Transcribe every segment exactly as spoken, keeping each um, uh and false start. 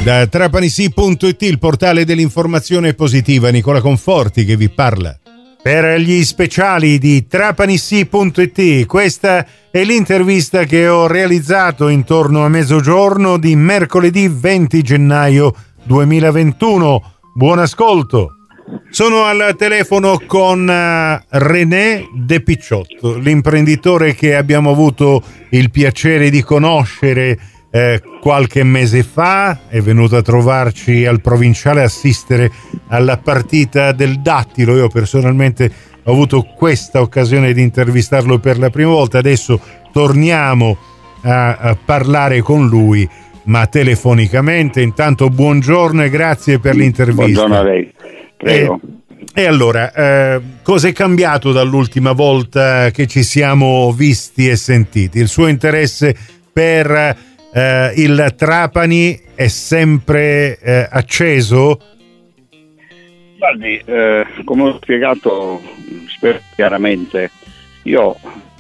Da trapanisi punto it, il portale dell'informazione positiva, Nicola Conforti che vi parla. Per gli speciali di trapanisi punto it, questa è l'intervista che ho realizzato intorno a mezzogiorno di mercoledì venti gennaio duemilaventuno. Buon ascolto. Sono al telefono con René De Picciotto, l'imprenditore che abbiamo avuto il piacere di conoscere Eh, qualche mese fa. È venuto a trovarci al Provinciale a assistere alla partita del Dattilo. Io personalmente ho avuto questa occasione di intervistarlo per la prima volta. Adesso torniamo a, a parlare con lui, ma telefonicamente. Intanto buongiorno e grazie per l'intervista. Buongiorno a lei, prego. E, e allora, eh, cosa è cambiato dall'ultima volta che ci siamo visti e sentiti? Il suo interesse per Uh, il Trapani è sempre uh, acceso? Guardi, eh, come ho spiegato spero chiaramente, io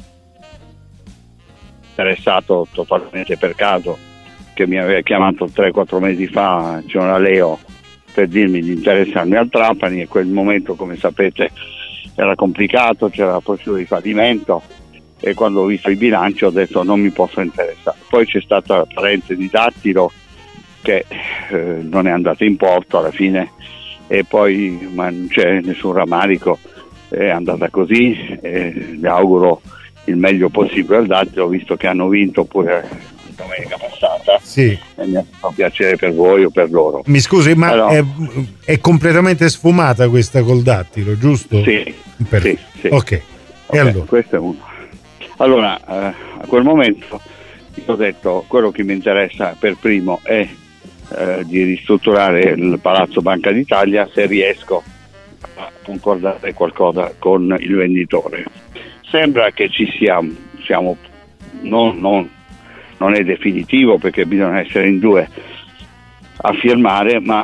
interessato totalmente per caso, che mi aveva chiamato tre quattro mesi fa il signor Leo per dirmi di interessarmi al Trapani, e quel momento, come sapete, era complicato, c'era la procedura di fallimento, e quando ho visto i bilanci ho detto non mi posso interessare. Poi c'è stata la parente di Dattilo che eh, non è andata in porto alla fine, e poi ma non c'è nessun rammarico, è andata così, e le auguro il meglio possibile al Dattilo, visto che hanno vinto pure domenica passata. Sì. E mi fa piacere per voi o per loro. Mi scusi, ma allora, è, è completamente sfumata questa col Dattilo, giusto? Sì, per... sì, sì. Ok, e okay, allora? Questo è uno. Allora, eh, a quel momento io ho detto quello che mi interessa per primo è eh, di ristrutturare il Palazzo Banca d'Italia, se riesco a concordare qualcosa con il venditore. Sembra che ci siamo, siamo non, non, non è definitivo perché bisogna essere in due a firmare, ma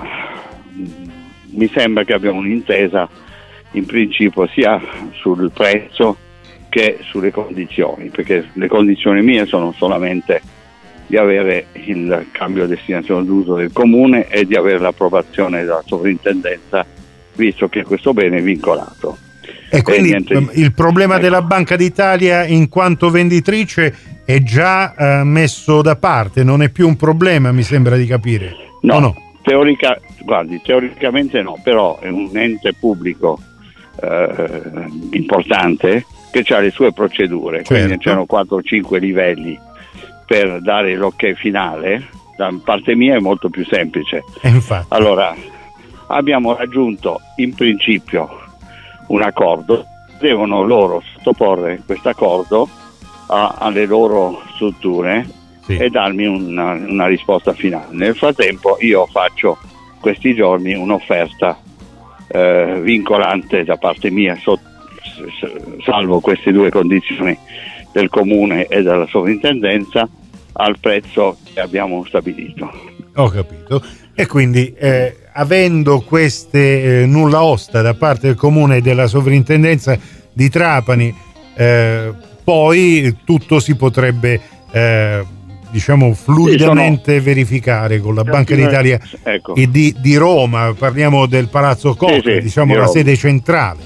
mi sembra che abbiamo un'intesa in principio sia sul prezzo che sulle condizioni, perché le condizioni mie sono solamente di avere il cambio di destinazione d'uso del comune e di avere l'approvazione della sovrintendenza, visto che questo bene è vincolato. E quindi e niente... il problema ecco. della Banca d'Italia in quanto venditrice è già eh, messo da parte, non è più un problema, mi sembra di capire. No, no? Teorica, guardi, teoricamente no, però è un ente pubblico eh, importante che ha le sue procedure, certo. Quindi c'erano quattro o cinque livelli per dare l'ok finale. Da parte mia è molto più semplice. Infatti. Allora, abbiamo raggiunto in principio un accordo, devono loro sottoporre questo accordo a, alle loro strutture, sì, e darmi una, una risposta finale. Nel frattempo io faccio questi giorni un'offerta eh, vincolante da parte mia, sotto salvo queste due condizioni del comune e della sovrintendenza, al prezzo che abbiamo stabilito. Ho capito. E quindi eh, avendo queste eh, nulla osta da parte del comune e della sovrintendenza di Trapani, eh, poi tutto si potrebbe eh, diciamo fluidamente sì, sono... verificare con la Banca d'Italia, ecco, e di, di Roma. Parliamo del Palazzo Coca, sì, sì, diciamo la sede centrale.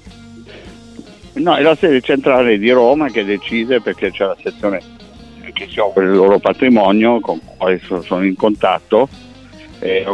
No, è la sede centrale di Roma che decide, perché c'è la sezione che si occupa del loro patrimonio, con cui sono in contatto, e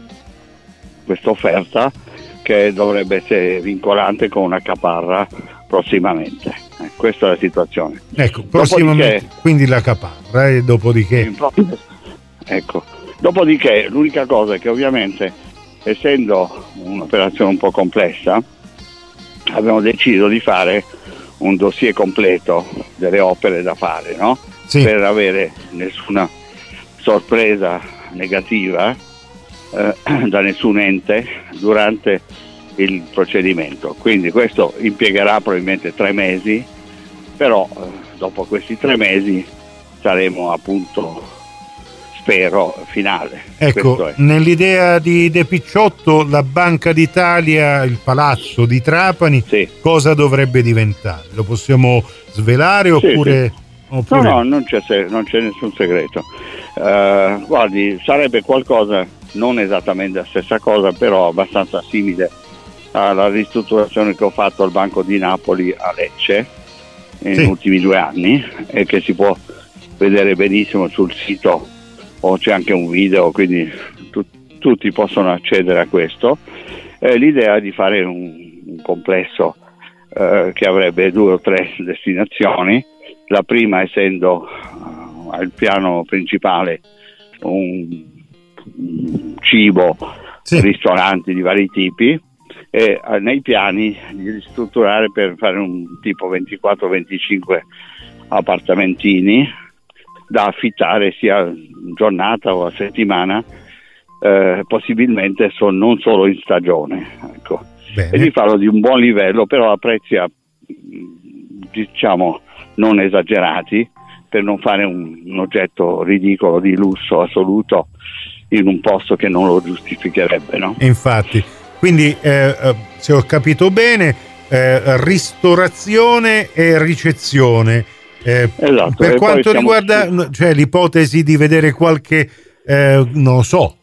questa offerta che dovrebbe essere vincolante con una caparra prossimamente. Eh, questa è la situazione. Ecco, prossimamente dopodiché, quindi la caparra, e dopodiché? Ecco, dopodiché l'unica cosa è che ovviamente, essendo un'operazione un po' complessa, abbiamo deciso di fare un dossier completo delle opere da fare, no? Sì. Per avere nessuna sorpresa negativa eh, da nessun ente durante il procedimento. Quindi questo impiegherà probabilmente tre mesi, però eh, dopo questi tre mesi saremo appunto, spero, finale. Ecco, nell'idea di De Picciotto la Banca d'Italia, il palazzo di Trapani, sì, cosa dovrebbe diventare? Lo possiamo svelare oppure... Sì, sì. oppure... No, no, non c'è, non c'è nessun segreto. Uh, guardi, sarebbe qualcosa, non esattamente la stessa cosa, però abbastanza simile alla ristrutturazione che ho fatto al Banco di Napoli a Lecce negli sì. ultimi due anni, e che si può vedere benissimo sul sito, o c'è anche un video, quindi tu, tutti possono accedere a questo. Eh, l'idea è di fare un, un complesso eh, che avrebbe due o tre destinazioni, la prima essendo uh, al piano principale un, un cibo, sì. ristoranti di vari tipi, e uh, nei piani di ristrutturare per fare un tipo ventiquattro venticinque appartamentini da affittare sia in giornata o a settimana, eh, possibilmente so, non solo in stagione, ecco. E di farlo di un buon livello, però a prezzi a, diciamo non esagerati, per non fare un, un oggetto ridicolo di lusso assoluto in un posto che non lo giustificherebbe, no? Infatti, quindi eh, se ho capito bene, eh, ristorazione e ricezione. Eh, esatto, per quanto riguarda su... cioè, l'ipotesi di vedere qualche eh, non so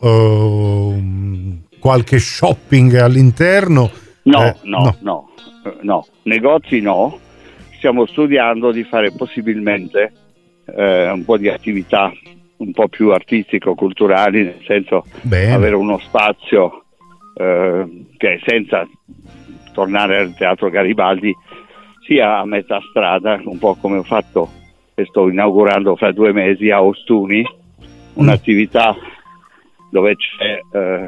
uh, qualche shopping all'interno, no, eh, no, no, no, no, negozi no. Stiamo studiando di fare possibilmente eh, un po' di attività un po' più artistico-culturali, nel senso Bene. avere uno spazio eh, che senza tornare al Teatro Garibaldi sia a metà strada, un po' come ho fatto e sto inaugurando fra due mesi a Ostuni, un'attività mm. dove c'è eh,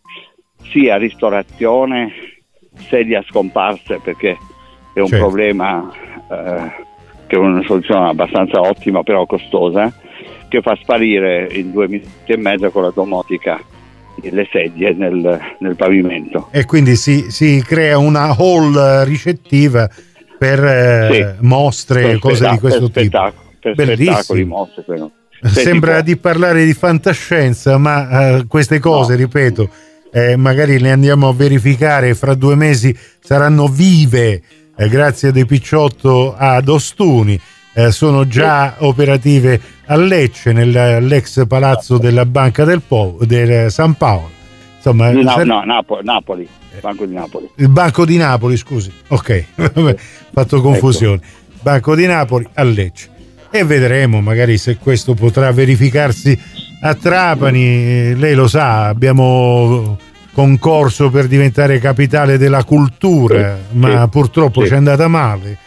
sia ristorazione, sedie scomparse, perché è un certo. problema eh, che è una soluzione abbastanza ottima però costosa, che fa sparire in due minuti e mezzo con la domotica le sedie nel, nel pavimento. E quindi si, si crea una hall ricettiva per eh, sì, mostre, per cose di questo per tipo. Per spettacoli, mostre. Però. Sembra di parlare di fantascienza, ma eh, queste cose, no. ripeto, eh, magari le andiamo a verificare fra due mesi, saranno vive eh, grazie a De Picciotto ad Ostuni. Eh, sono già sì. operative a Lecce, nell'ex palazzo della Banca del, po- del San Paolo. Insomma, no, ser- no Napo- Napoli. Banco di Napoli. Il Banco di Napoli, scusi. Ok, fatto confusione. Ecco. Banco di Napoli a Lecce. E vedremo magari se questo potrà verificarsi a Trapani. Lei lo sa, abbiamo concorso per diventare capitale della cultura, sì, ma sì, purtroppo sì. ci è andata male.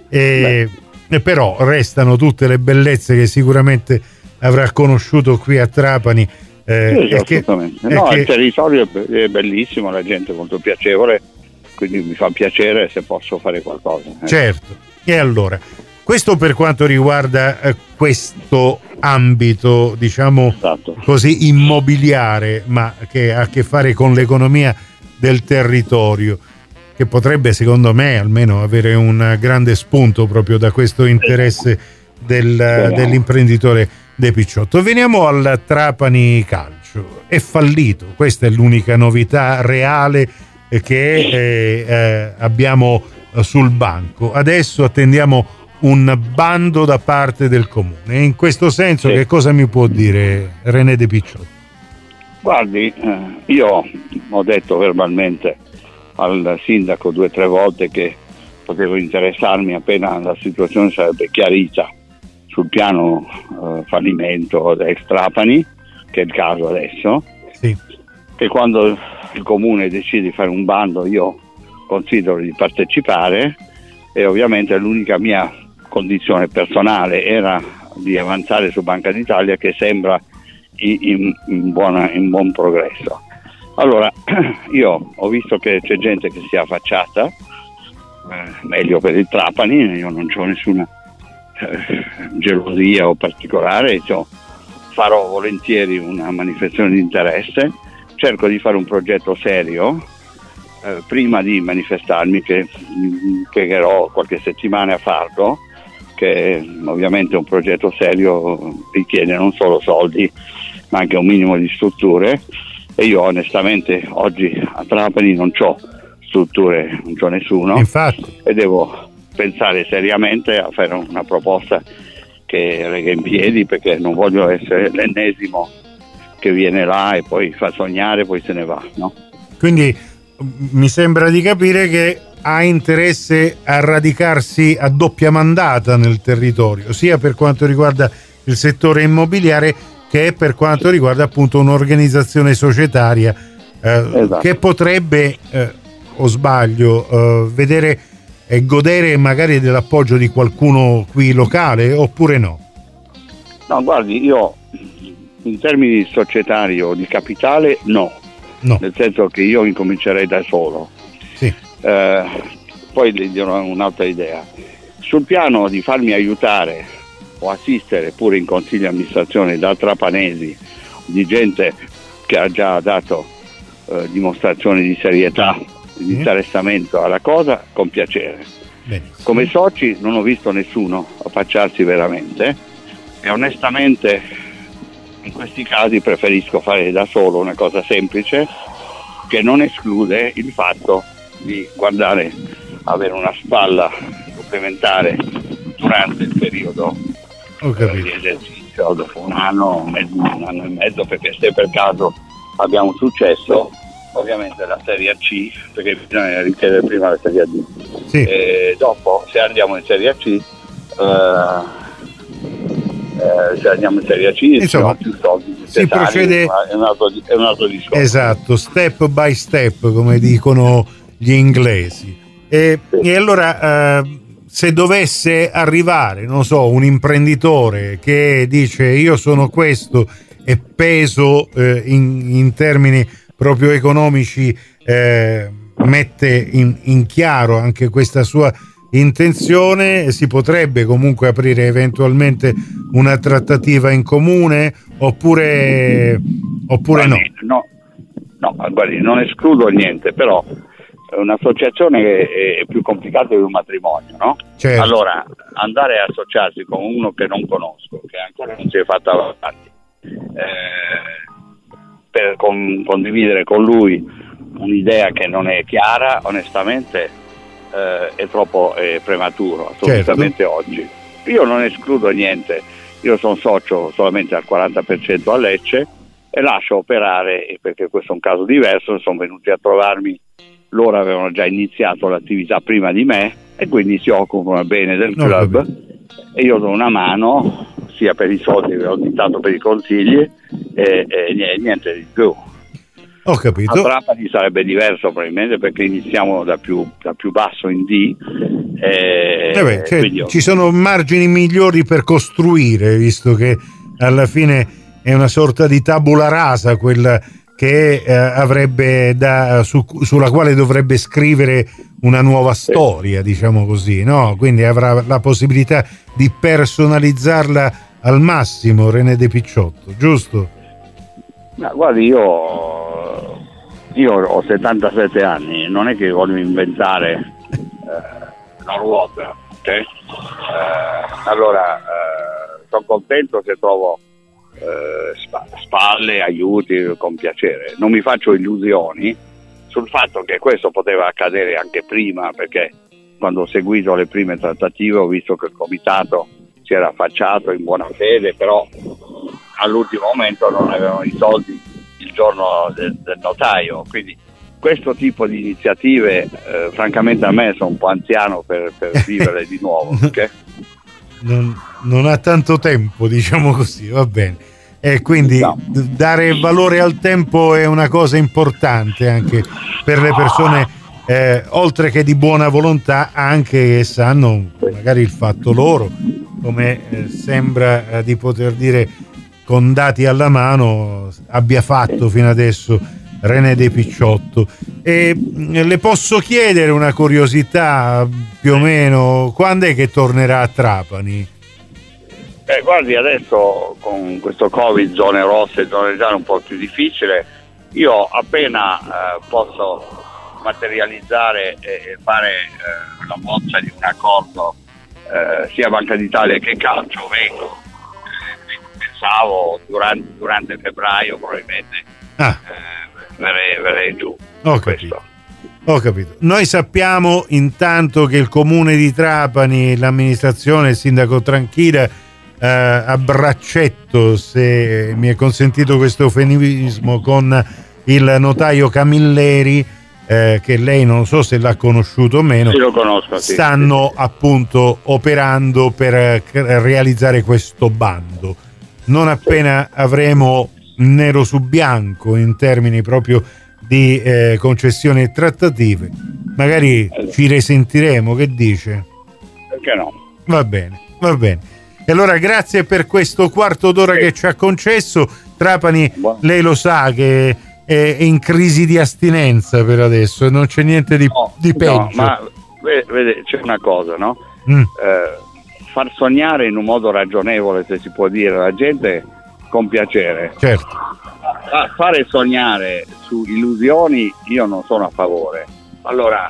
E, e però restano tutte le bellezze che sicuramente avrà conosciuto qui a Trapani. Eh, sì, assolutamente. Che, no, che... il territorio è bellissimo, la gente è molto piacevole, quindi mi fa piacere se posso fare qualcosa. Eh. Certo. E allora, questo per quanto riguarda eh, questo ambito, diciamo esatto. così immobiliare, ma che ha a che fare con l'economia del territorio, che potrebbe secondo me almeno avere un grande spunto proprio da questo interesse del, dell'imprenditore De Picciotto. Veniamo al Trapani Calcio. È fallito, questa è l'unica novità reale che eh, eh, abbiamo sul banco. Adesso attendiamo un bando da parte del comune. In questo senso, sì. che cosa mi può dire René De Picciotto? Guardi, eh, io ho detto verbalmente al sindaco due o tre volte che potevo interessarmi appena la situazione sarebbe chiarita sul piano eh, fallimento ex Trapani, che è il caso adesso, sì. che quando il comune decide di fare un bando io considero di partecipare, e ovviamente l'unica mia condizione personale era di avanzare su Banca d'Italia, che sembra in, in, in, buona, in buon progresso. Allora io ho visto che c'è gente che si è affacciata, eh, meglio per il Trapani, io non ho nessuna gelosia o particolare, cioè, farò volentieri una manifestazione di interesse, cerco di fare un progetto serio eh, prima di manifestarmi, che impiegherò qualche settimana a farlo, che ovviamente un progetto serio richiede non solo soldi ma anche un minimo di strutture, e io onestamente oggi a Trapani non c'ho strutture, non c'ho nessuno. Infatti. E devo pensare seriamente a fare una proposta che regga in piedi, perché non voglio essere l'ennesimo che viene là e poi fa sognare, poi se ne va, no? Quindi mi sembra di capire che ha interesse a radicarsi a doppia mandata nel territorio, sia per quanto riguarda il settore immobiliare che per quanto riguarda appunto un'organizzazione societaria eh, esatto. che potrebbe, eh, o sbaglio, eh, vedere e godere magari dell'appoggio di qualcuno qui locale, oppure no? No, guardi, io in termini societari o di capitale no, no. Nel senso che io incomincerei da solo. Sì. Eh, poi le dirò un'altra idea. Sul piano di farmi aiutare o assistere pure in consiglio di amministrazione da trapanesi, di gente che ha già dato eh, dimostrazioni di serietà, di interessamento alla cosa, con piacere. Benissimo. Come soci non ho visto nessuno affacciarsi veramente e onestamente in questi casi preferisco fare da solo una cosa semplice che non esclude il fatto di guardare, avere una spalla supplementare durante il periodo di esercizio, dopo un anno, un, mezzo, un anno e mezzo, perché se per caso abbiamo successo, ovviamente la Serie C, perché bisogna richiedere prima la Serie D, sì. E dopo se andiamo in Serie C, eh, eh, se andiamo in Serie C, insomma, più soldi si procede, è un, altro, è un altro discorso. Esatto, step by step, come dicono gli inglesi. E, sì. e allora eh, se dovesse arrivare, non so, un imprenditore che dice io sono questo e peso eh, in, in termini proprio economici, eh, mette in, in chiaro anche questa sua intenzione, si potrebbe comunque aprire eventualmente una trattativa in comune, oppure oppure guardi, no? No, no, guardi, non escludo niente, però un'associazione è, è più complicata di un matrimonio, no? Certo. Allora, andare a associarsi con uno che non conosco, che ancora non si è fatto avanti, eh, per con, condividere con lui un'idea che non è chiara, onestamente eh, è troppo eh, prematuro, assolutamente certo. Oggi. Io non escludo niente, io sono socio solamente al quaranta per cento a Lecce e lascio operare, perché questo è un caso diverso, sono venuti a trovarmi, loro avevano già iniziato l'attività prima di me e quindi si occupano bene del club, no, e io do una mano sia per i soldi che ho dato per i consigli e, e niente di più. Ho capito. A Trapani sarebbe diverso probabilmente, perché iniziamo da più, da più basso in D e, eh beh, cioè, io... ci sono margini migliori per costruire, visto che alla fine è una sorta di tabula rasa quella che eh, avrebbe da, su, sulla quale dovrebbe scrivere una nuova storia, diciamo così, no? Quindi avrà la possibilità di personalizzarla al massimo, René De Picciotto, giusto? Ma guardi, io, io ho settantasette anni, non è che voglio inventare eh, la ruota, okay? eh, allora eh, sono contento se trovo eh, spalle, aiuti, con piacere. Non mi faccio illusioni sul fatto che questo poteva accadere anche prima, perché quando ho seguito le prime trattative ho visto che il comitato si era affacciato in buona fede, però all'ultimo momento non avevano i soldi il giorno del, del notaio, quindi questo tipo di iniziative eh, francamente a me sono un po' anziano per, per vivere di nuovo, okay? non, non ha tanto tempo, diciamo così, va bene. E quindi no. Dare valore al tempo è una cosa importante anche per le persone, eh, oltre che di buona volontà, anche che sanno magari il fatto loro, come eh, sembra eh, di poter dire con dati alla mano abbia fatto fino adesso René De Picciotto. E le posso chiedere una curiosità, più o meno, quando è che tornerà a Trapani? Eh, guardi, adesso con questo Covid, zone rosse, zone gialle, un po' più difficile. Io appena eh, posso materializzare e fare eh, la bozza di un accordo eh, sia Banca d'Italia che calcio, vengo. Eh, pensavo durante, durante febbraio probabilmente ah. eh, verrei, verrei giù. Ho capito. Ho capito. Noi sappiamo intanto che il comune di Trapani, l'amministrazione, il sindaco Tranchilla eh, a braccetto, se mi è consentito questo eufemismo, con il notaio Camilleri, eh, che lei non so se l'ha conosciuto o meno. Sì, lo conosco, sì. Stanno appunto operando per realizzare questo bando. Non appena avremo nero su bianco in termini proprio di eh, concessioni e trattative, magari allora ci risentiremo, che dice? Perché no? Va bene, va bene. E allora grazie per questo quarto d'ora sì. che ci ha concesso. Trapani, Buon... lei lo sa che è in crisi di astinenza per adesso, non c'è niente di, no, di peggio. No, ma vede, c'è una cosa, no? Mm. Eh, far sognare in un modo ragionevole, se si può dire, la gente con piacere. Certo. Fare sognare su illusioni io non sono a favore. Allora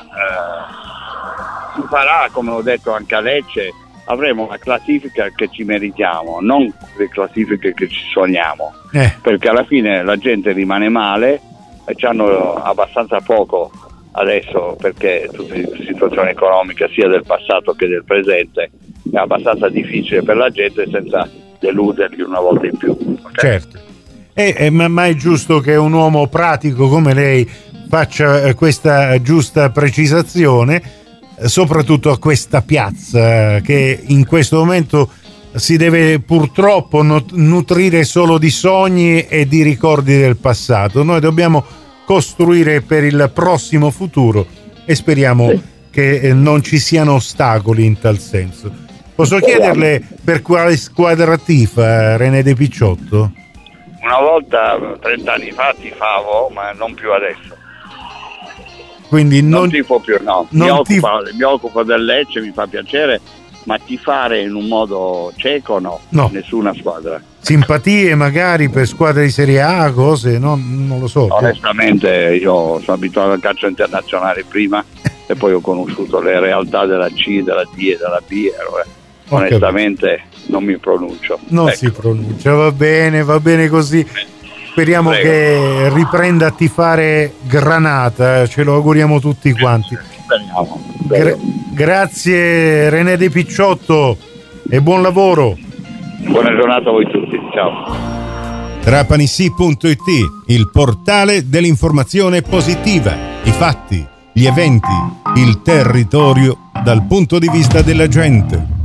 eh, si farà, come ho detto anche a Lecce, avremo una classifica che ci meritiamo, non le classifiche che ci sogniamo, eh. perché alla fine la gente rimane male e ci hanno abbastanza poco adesso, perché tutta la situazione economica sia del passato che del presente è abbastanza difficile per la gente senza deluderli una volta in più. Okay? Certo. E, e, ma, ma è giusto che un uomo pratico come lei faccia eh, questa giusta precisazione, eh, soprattutto a questa piazza che in questo momento si deve purtroppo not- nutrire solo di sogni e di ricordi del passato. Noi dobbiamo costruire per il prossimo futuro e speriamo sì. che eh, non ci siano ostacoli in tal senso. Posso chiederle per quale squadra tifa René De Picciotto? Una volta, trent'anni fa, tifavo, ma non più adesso. Quindi non, non tifo più, no. Non mi, occupo, tif- mi occupo del Lecce, mi fa piacere, ma tifare in un modo cieco no, no. Nessuna squadra. Simpatie magari per squadre di Serie A, cose, no? Non lo so. Onestamente io sono abituato al calcio internazionale prima e poi ho conosciuto le realtà della C, della D e della B. Allora, onestamente non mi pronuncio. Non ecco. si pronuncia, va bene, va bene così. Speriamo Prego. che riprenda a tifare Granata, ce lo auguriamo tutti quanti. Speriamo. Gra- grazie René De Picciotto e buon lavoro. Buona giornata a voi tutti, ciao. Trapanissi punto it, il portale dell'informazione positiva, i fatti, gli eventi, il territorio dal punto di vista della gente.